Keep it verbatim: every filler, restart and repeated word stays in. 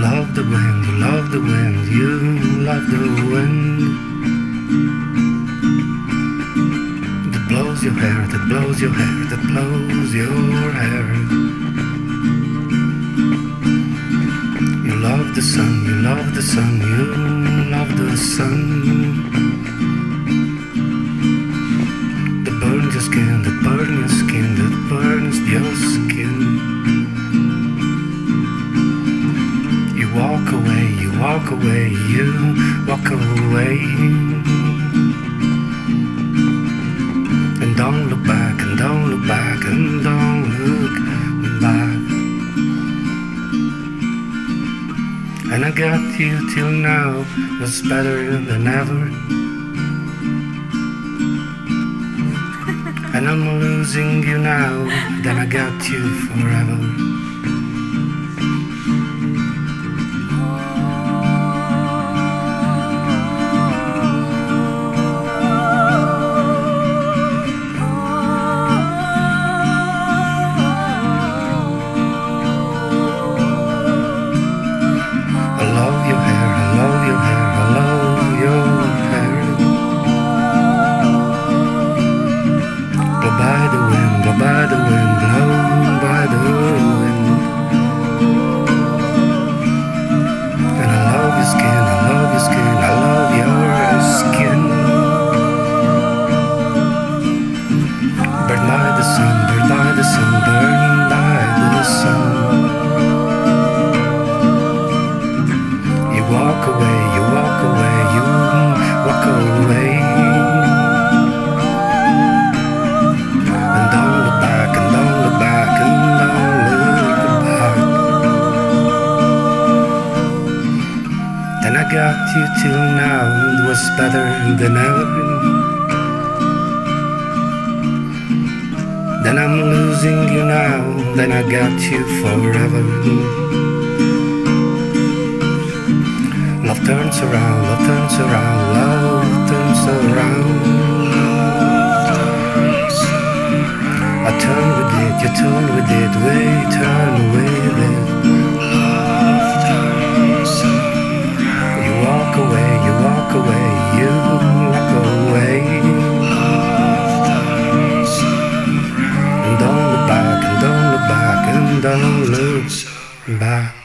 love the wind, you love the wind, you love the wind that blows your hair, that blows your hair, that blows your hair. You love the sun, you love the sun, you love the sun that burns your skin, that burns your skin, that burns your skin. You walk away, you walk away, you walk away, and don't look back, and don't look back, and don't look back. And I got you till now, was better than ever. And I'm losing you now, then I got you forever. By the wind, blown by the wind. And I love your skin, I love your skin, I love your skin. Burned by the sun, burned by the sun, burned by the sun. You walk away, you walk away, you walk away. I got you till now, it was better than ever. Then I'm losing you now, then I got you forever. Love turns around, love turns around, love turns around. I turn with it, you turn with it, we turn with it. Walk away, you walk away, you walk away. And don't look back, and don't look back, and don't look back.